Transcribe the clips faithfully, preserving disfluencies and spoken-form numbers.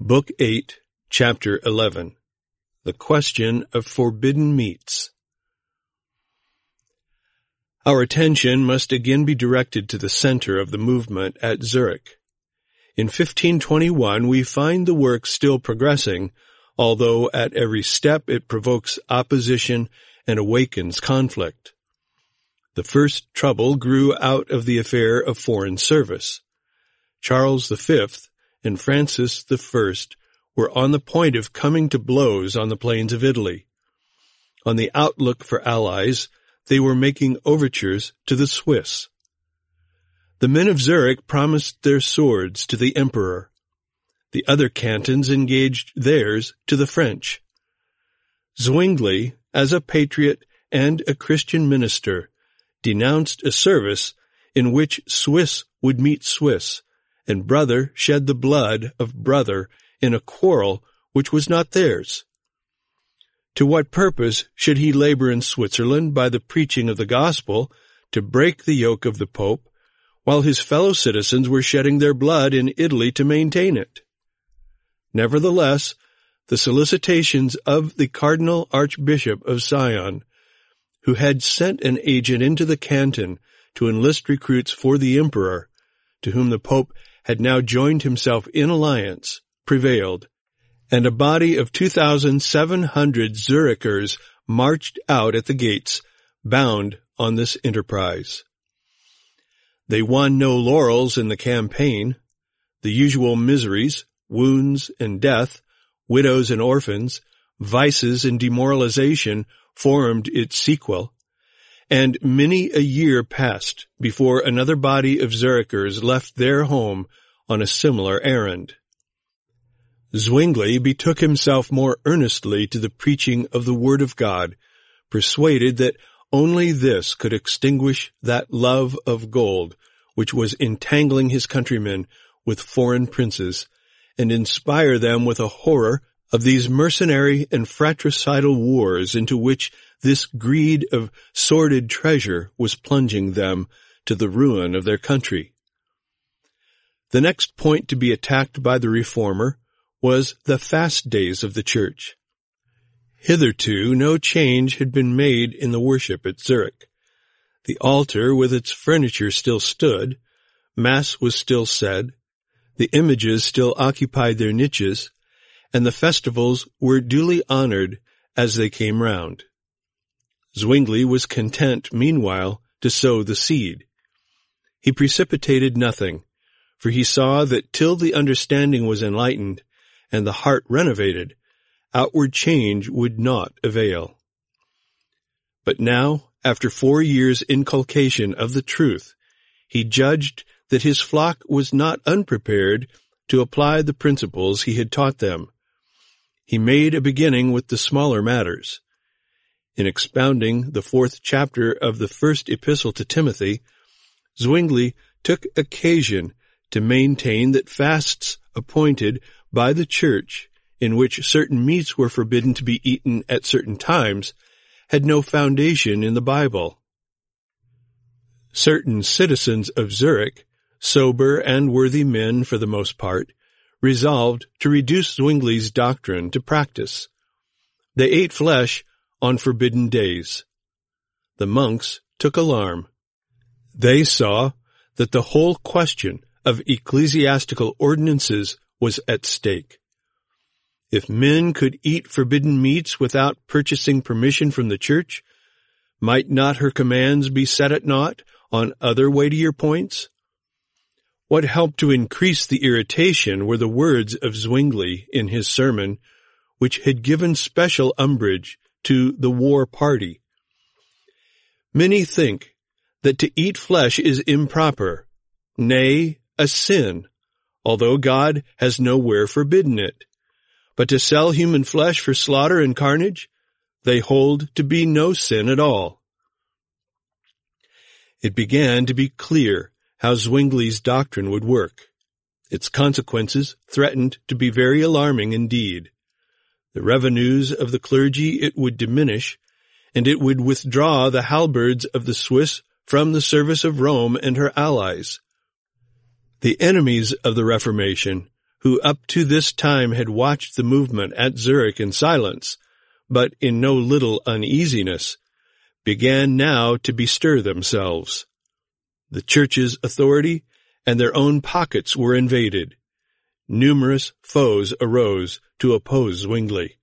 Book eight, Chapter eleven. The Question of Forbidden Meats. Our attention must again be directed to the center of the movement at Zurich. In fifteen twenty-one we find the work still progressing, although at every step it provokes opposition and awakens conflict. The first trouble grew out of the affair of foreign service. Charles the Fifth and Francis the First were on the point of coming to blows on the plains of Italy. On the outlook for allies, they were making overtures to the Swiss. The men of Zurich promised their swords to the emperor. The other cantons engaged theirs to the French. Zwingli, as a patriot and a Christian minister, denounced a service in which Swiss would meet Swiss, and brother shed the blood of brother in a quarrel which was not theirs. To what purpose should he labor in Switzerland by the preaching of the gospel to break the yoke of the Pope, while his fellow citizens were shedding their blood in Italy to maintain it? Nevertheless, the solicitations of the Cardinal Archbishop of Sion, who had sent an agent into the canton to enlist recruits for the emperor, to whom the Pope had now joined himself in alliance, prevailed, and a body of two thousand seven hundred Zurichers marched out at the gates, bound on this enterprise. They won no laurels in the campaign. The usual miseries, wounds and death, widows and orphans, vices and demoralization formed its sequel, and many a year passed before another body of Zurichers left their home on a similar errand. Zwingli betook himself more earnestly to the preaching of the Word of God, persuaded that only this could extinguish that love of gold which was entangling his countrymen with foreign princes, and inspire them with a horror of these mercenary and fratricidal wars into which this greed of sordid treasure was plunging them to the ruin of their country. The next point to be attacked by the reformer was the fast days of the Church. Hitherto no change had been made in the worship at Zurich. The altar with its furniture still stood, Mass was still said, the images still occupied their niches, and the festivals were duly honored as they came round. Zwingli was content, meanwhile, to sow the seed. He precipitated nothing, for he saw that till the understanding was enlightened and the heart renovated, outward change would not avail. But now, after four years' inculcation of the truth, he judged that his flock was not unprepared to apply the principles he had taught them. He made a beginning with the smaller matters. In expounding the fourth chapter of the first epistle to Timothy, Zwingli took occasion to maintain that fasts appointed by the Church, in which certain meats were forbidden to be eaten at certain times, had no foundation in the Bible. Certain citizens of Zurich, sober and worthy men for the most part, resolved to reduce Zwingli's doctrine to practice. They ate flesh on forbidden days. The monks took alarm. They saw that the whole question of ecclesiastical ordinances was at stake. If men could eat forbidden meats without purchasing permission from the Church, might not her commands be set at naught on other weightier points? What helped to increase the irritation were the words of Zwingli in his sermon, which had given special umbrage to the war party. Many think that to eat flesh is improper, nay, a sin, although God has nowhere forbidden it. But to sell human flesh for slaughter and carnage, they hold to be no sin at all. It began to be clear how Zwingli's doctrine would work. Its consequences threatened to be very alarming indeed. The revenues of the clergy it would diminish, and it would withdraw the halberds of the Swiss from the service of Rome and her allies. The enemies of the Reformation, who up to this time had watched the movement at Zurich in silence, but in no little uneasiness, began now to bestir themselves. The Church's authority and their own pockets were invaded. Numerous foes arose to oppose Zwingli.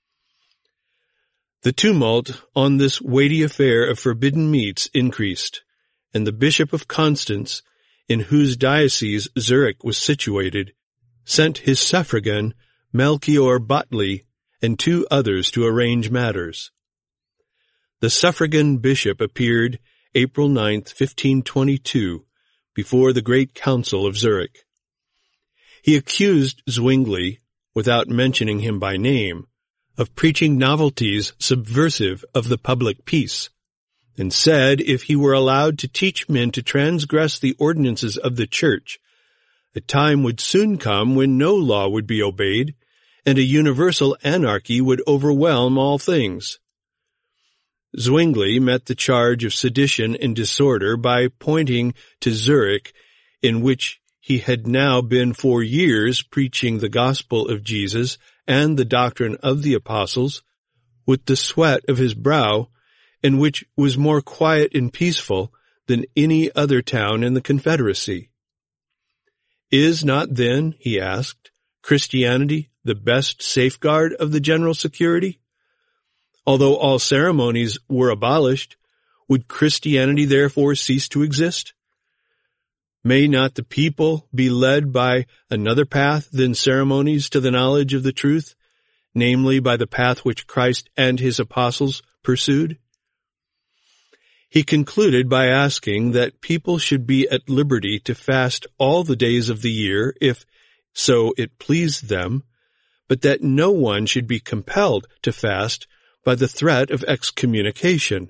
The tumult on this weighty affair of forbidden meats increased, and the Bishop of Constance, in whose diocese Zurich was situated, sent his suffragan Melchior Bottli and two others to arrange matters. The suffragan bishop appeared April ninth, fifteen twenty-two, before the Great Council of Zurich. He accused Zwingli, without mentioning him by name, of preaching novelties subversive of the public peace, and said if he were allowed to teach men to transgress the ordinances of the Church, a time would soon come when no law would be obeyed, and a universal anarchy would overwhelm all things. Zwingli met the charge of sedition and disorder by pointing to Zurich, in which he had now been for years preaching the gospel of Jesus and the doctrine of the apostles, with the sweat of his brow, and which was more quiet and peaceful than any other town in the Confederacy. Is not then, he asked, Christianity the best safeguard of the general security? Although all ceremonies were abolished, would Christianity therefore cease to exist? May not the people be led by another path than ceremonies to the knowledge of the truth, namely by the path which Christ and his apostles pursued? He concluded by asking that people should be at liberty to fast all the days of the year, if so it pleased them, but that no one should be compelled to fast by the threat of excommunication.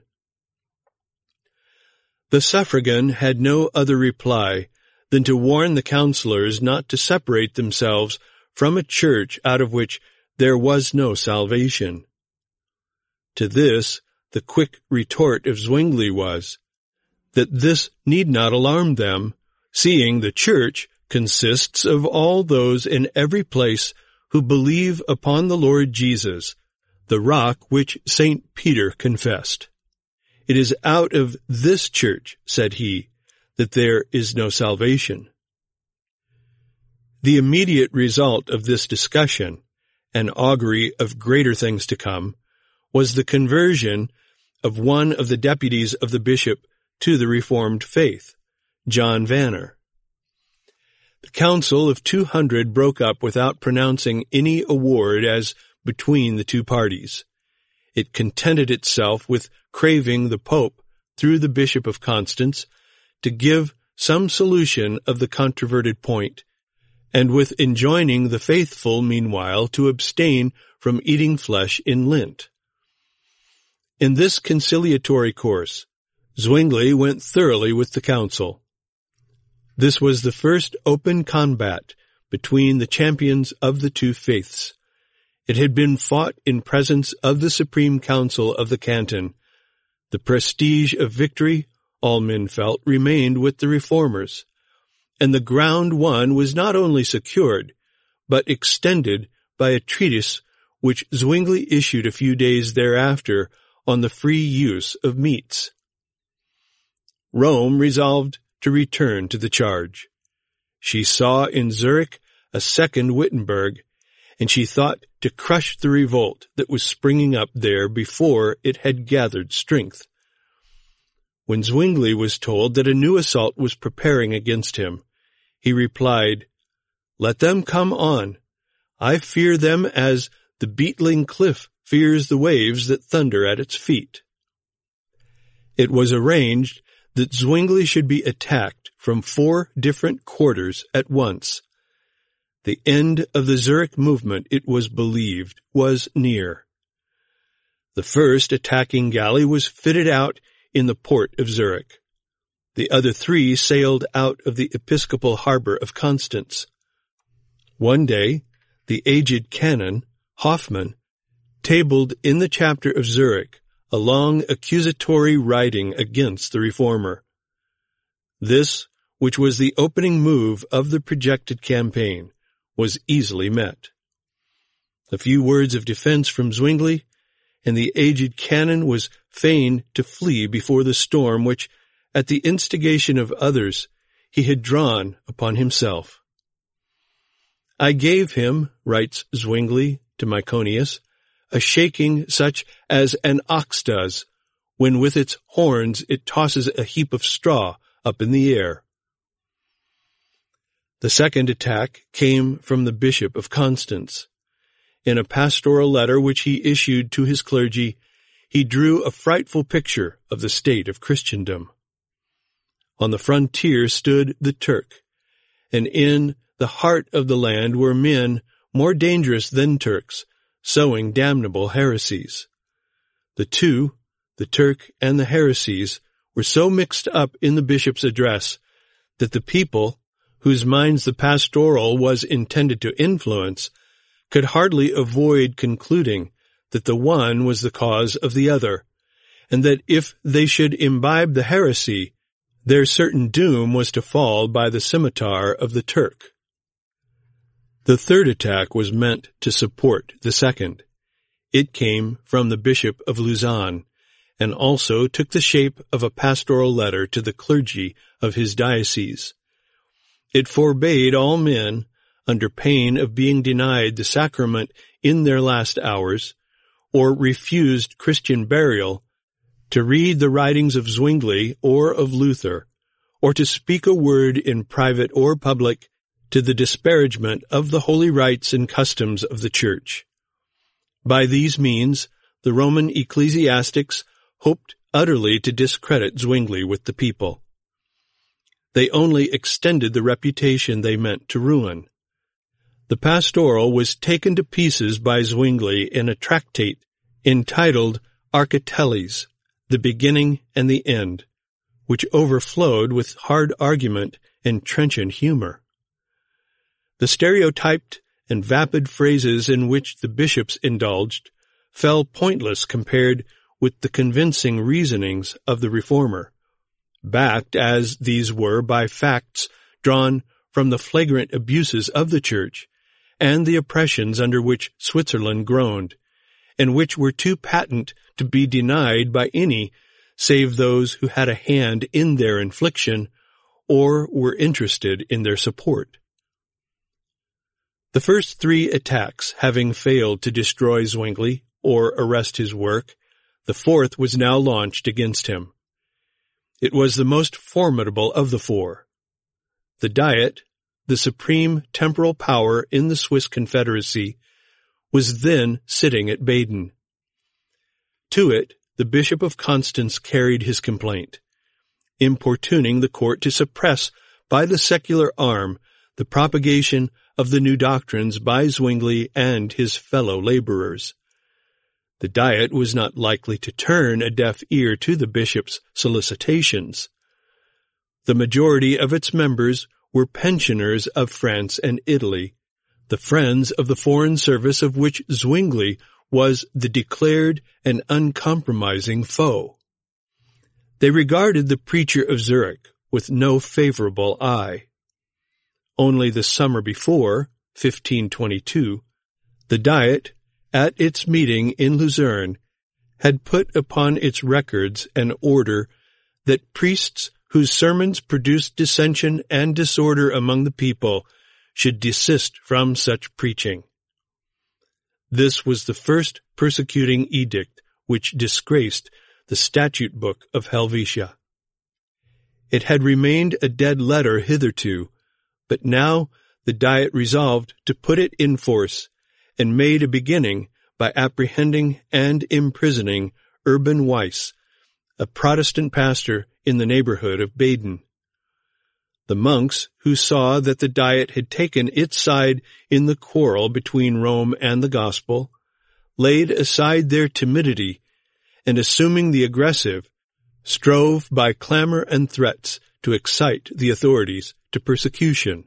The suffragan had no other reply than to warn the councillors not to separate themselves from a church out of which there was no salvation. To this, the quick retort of Zwingli was, that this need not alarm them, seeing the Church consists of all those in every place who believe upon the Lord Jesus, the rock which Saint Peter confessed. It is out of this Church, said he, that there is no salvation. The immediate result of this discussion, an augury of greater things to come, was the conversion of one of the deputies of the bishop to the Reformed faith, John Vanner. The council of two hundred broke up without pronouncing any award as between the two parties. It contented itself with craving the Pope, through the Bishop of Constance, to give some solution of the controverted point, and with enjoining the faithful meanwhile to abstain from eating flesh in Lent. In this conciliatory course, Zwingli went thoroughly with the council. This was the first open combat between the champions of the two faiths. It had been fought in presence of the Supreme Council of the Canton. The prestige of victory, all men felt, remained with the reformers, and the ground won was not only secured, but extended by a treatise which Zwingli issued a few days thereafter on the free use of meats. Rome resolved to return to the charge. She saw in Zurich a second Wittenberg, and she thought to crush the revolt that was springing up there before it had gathered strength. When Zwingli was told that a new assault was preparing against him, he replied, "Let them come on. I fear them as the beetling cliff fears the waves that thunder at its feet." It was arranged that Zwingli should be attacked from four different quarters at once. The end of the Zurich movement, it was believed, was near. The first attacking galley was fitted out in the port of Zurich. The other three sailed out of the episcopal harbor of Constance. One day, the aged canon, Hoffmann, tabled in the chapter of Zurich a long accusatory writing against the reformer. This, which was the opening move of the projected campaign, was easily met. A few words of defense from Zwingli, and the aged canon was fain to flee before the storm which, at the instigation of others, he had drawn upon himself. I gave him, writes Zwingli to Myconius, a shaking such as an ox does, when with its horns it tosses a heap of straw up in the air. The second attack came from the Bishop of Constance. In a pastoral letter which he issued to his clergy, he drew a frightful picture of the state of Christendom. On the frontier stood the Turk, and in the heart of the land were men more dangerous than Turks, sowing damnable heresies. The two, the Turk and the heresies, were so mixed up in the bishop's address that the people, whose minds the pastoral was intended to influence, could hardly avoid concluding that the one was the cause of the other, and that if they should imbibe the heresy, their certain doom was to fall by the scimitar of the Turk. The third attack was meant to support the second. It came from the Bishop of Lausanne, and also took the shape of a pastoral letter to the clergy of his diocese. It forbade all men, under pain of being denied the sacrament in their last hours, or refused Christian burial, to read the writings of Zwingli or of Luther, or to speak a word in private or public to the disparagement of the holy rites and customs of the Church. By these means, the Roman ecclesiastics hoped utterly to discredit Zwingli with the people. They only extended the reputation they meant to ruin. The pastoral was taken to pieces by Zwingli in a tractate entitled Architeles, the Beginning and the End, which overflowed with hard argument and trenchant humor. The stereotyped and vapid phrases in which the bishops indulged fell pointless compared with the convincing reasonings of the reformer, backed as these were by facts drawn from the flagrant abuses of the Church and the oppressions under which Switzerland groaned, and which were too patent to be denied by any save those who had a hand in their infliction or were interested in their support. The first three attacks having failed to destroy Zwingli or arrest his work, the fourth was now launched against him. It was the most formidable of the four. The Diet, the supreme temporal power in the Swiss Confederacy, was then sitting at Baden. To it, the Bishop of Constance carried his complaint, importuning the court to suppress by the secular arm the propagation of the new doctrines by Zwingli and his fellow laborers. The Diet was not likely to turn a deaf ear to the bishop's solicitations. The majority of its members were pensioners of France and Italy, the friends of the foreign service of which Zwingli was the declared and uncompromising foe. They regarded the preacher of Zurich with no favorable eye. Only the summer before, fifteen twenty-two, the Diet, at its meeting in Lucerne, had put upon its records an order that priests whose sermons produced dissension and disorder among the people should desist from such preaching. This was the first persecuting edict which disgraced the statute book of Helvetia. It had remained a dead letter hitherto, but now the Diet resolved to put it in force, and made a beginning by apprehending and imprisoning Urban Weiss, a Protestant pastor in the neighborhood of Baden. The monks, who saw that the Diet had taken its side in the quarrel between Rome and the Gospel, laid aside their timidity, and assuming the aggressive, strove by clamor and threats to excite the authorities to persecution.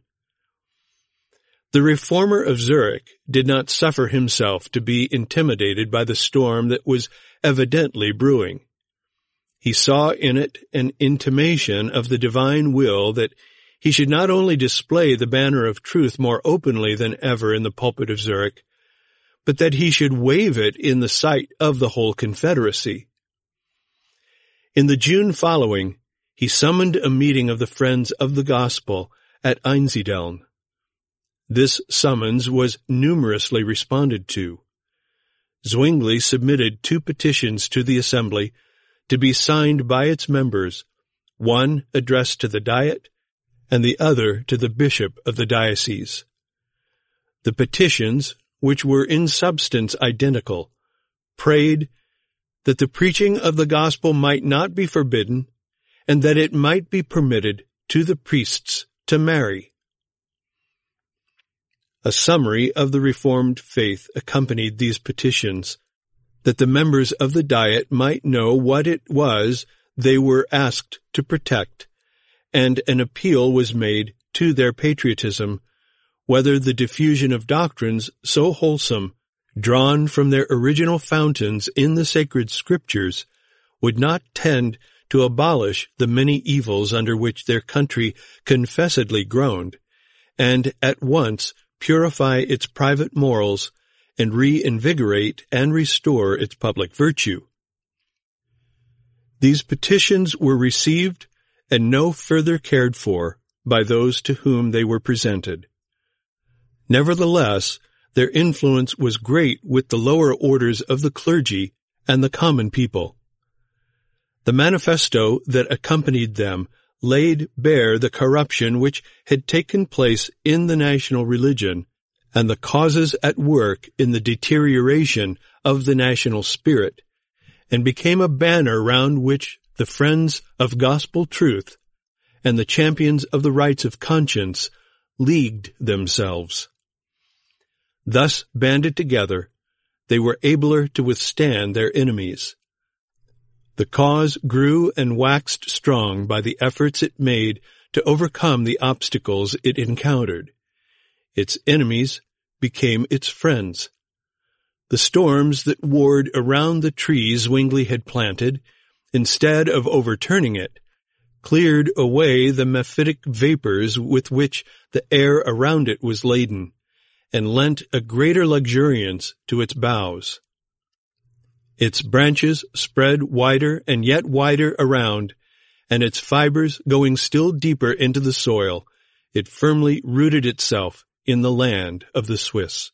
The reformer of Zurich did not suffer himself to be intimidated by the storm that was evidently brewing. He saw in it an intimation of the divine will that he should not only display the banner of truth more openly than ever in the pulpit of Zurich, but that he should wave it in the sight of the whole confederacy. In the June following, he summoned a meeting of the Friends of the Gospel at Einsiedeln. This summons was numerously responded to. Zwingli submitted two petitions to the assembly to be signed by its members, one addressed to the Diet and the other to the bishop of the diocese. The petitions, which were in substance identical, prayed that the preaching of the gospel might not be forbidden, and that it might be permitted to the priests to marry. A summary of the Reformed faith accompanied these petitions, that the members of the Diet might know what it was they were asked to protect, and an appeal was made to their patriotism, whether the diffusion of doctrines so wholesome, drawn from their original fountains in the sacred Scriptures, would not tend to abolish the many evils under which their country confessedly groaned, and at once purify its private morals and reinvigorate and restore its public virtue. These petitions were received and no further cared for by those to whom they were presented. Nevertheless, their influence was great with the lower orders of the clergy and the common people. The manifesto that accompanied them laid bare the corruption which had taken place in the national religion and the causes at work in the deterioration of the national spirit, and became a banner round which the friends of gospel truth and the champions of the rights of conscience leagued themselves. Thus banded together, they were abler to withstand their enemies. The cause grew and waxed strong by the efforts it made to overcome the obstacles it encountered. Its enemies became its friends. The storms that warred around the trees Zwingli had planted, instead of overturning it, cleared away the mephitic vapors with which the air around it was laden, and lent a greater luxuriance to its boughs. Its branches spread wider and yet wider around, and its fibers going still deeper into the soil, it firmly rooted itself in the land of the Swiss.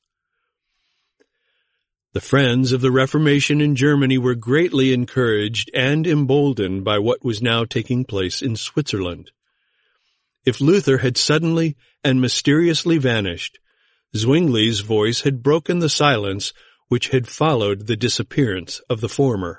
The friends of the Reformation in Germany were greatly encouraged and emboldened by what was now taking place in Switzerland. If Luther had suddenly and mysteriously vanished, Zwingli's voice had broken the silence which had followed the disappearance of the former.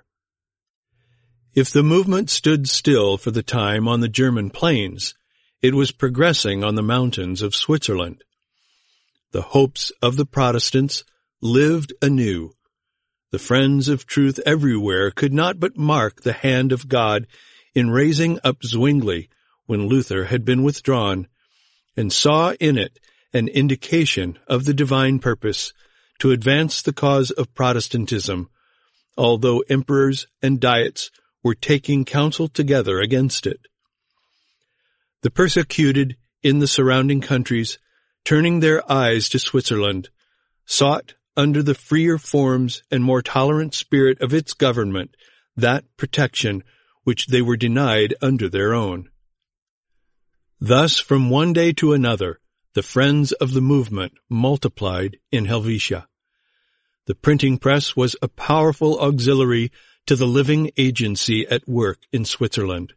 If the movement stood still for the time on the German plains, it was progressing on the mountains of Switzerland. The hopes of the Protestants lived anew. The friends of truth everywhere could not but mark the hand of God in raising up Zwingli when Luther had been withdrawn, and saw in it an indication of the divine purpose to advance the cause of Protestantism, although emperors and diets were taking counsel together against it. The persecuted in the surrounding countries, turning their eyes to Switzerland, sought, under the freer forms and more tolerant spirit of its government, that protection which they were denied under their own. Thus, from one day to another, the friends of the movement multiplied in Helvetia. The printing press was a powerful auxiliary to the living agency at work in Switzerland.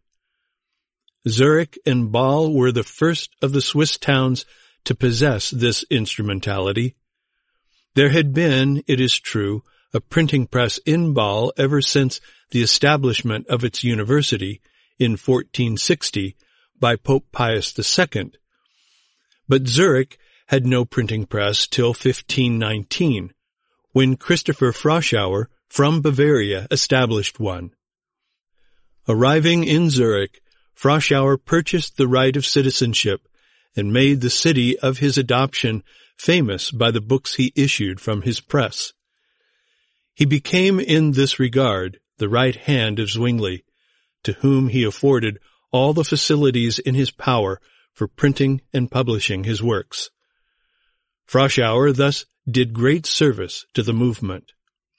Zurich and Bâle were the first of the Swiss towns to possess this instrumentality. There had been, it is true, a printing press in Bâle ever since the establishment of its university in fourteen sixty by Pope Pius the Second, but Zurich had no printing press till fifteen nineteen, when Christopher Froschauer from Bavaria established one. Arriving in Zurich, Froschauer purchased the right of citizenship and made the city of his adoption famous by the books he issued from his press. He became in this regard the right hand of Zwingli, to whom he afforded all the facilities in his power for printing and publishing his works. Froschauer thus did great service to the movement.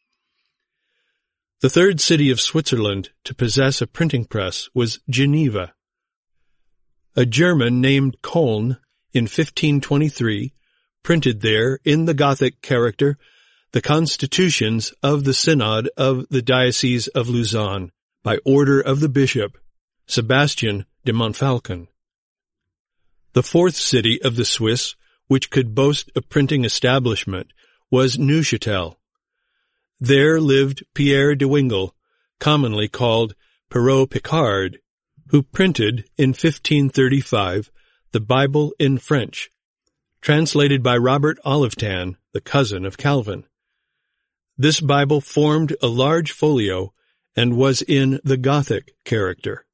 The third city of Switzerland to possess a printing press was Geneva. A German named Koln, in fifteen twenty-three, printed there, in the Gothic character, the constitutions of the Synod of the Diocese of Lausanne, by order of the bishop, Sebastian de Montfalcon. The fourth city of the Swiss, which could boast a printing establishment, was Neuchâtel. There lived Pierre de Wingle, commonly called Perrault Picard, who printed, in fifteen thirty-five, the Bible in French, translated by Robert Olivetan, the cousin of Calvin. This Bible formed a large folio and was in the Gothic character.